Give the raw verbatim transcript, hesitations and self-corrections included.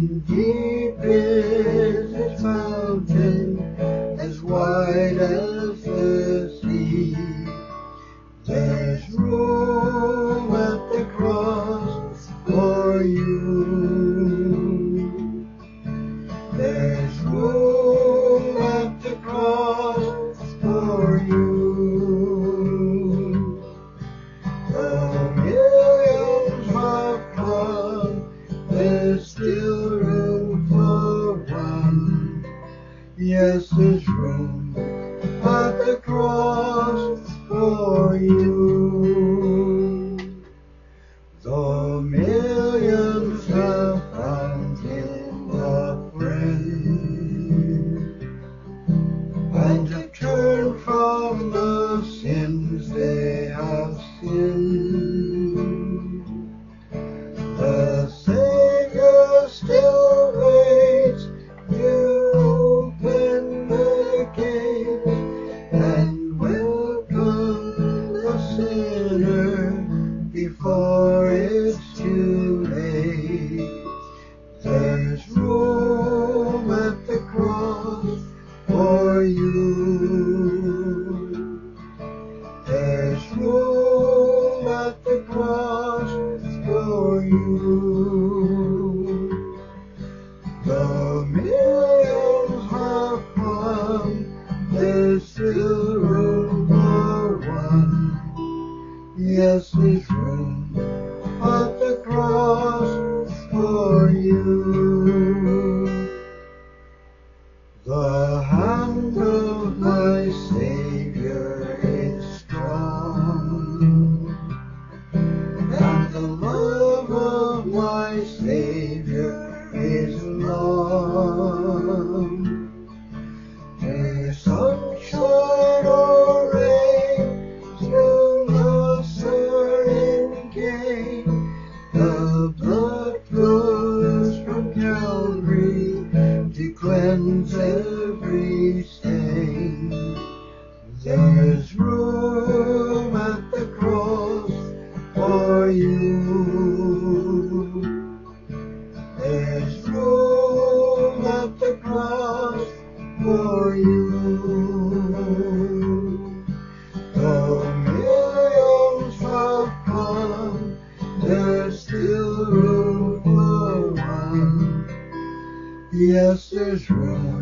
and deep is its fountain, as wide as the sea. There's room at the cross for you. There's room at the cross for you. The millions have come, there's still room for one. Yes, there's room at the cross for you. The millions have found him a friend, and have turned from the sins they have sinned. The Savior still waits to open the gate and welcome the sinner before it's too late. There's room at the cross for you. There's room at the cross for you. The millions have come, there's still room for one. Yes, there's room at the cross for you. The hand of my Savior is strong, and the love of my Savior is long. There's sunshine or rain, still loss or in gain, the blood flows from Calvary to cleanse every stain. There's room at the cross for you. There's room at the cross for you. The millions have come, there's still room for one. Yes, there's room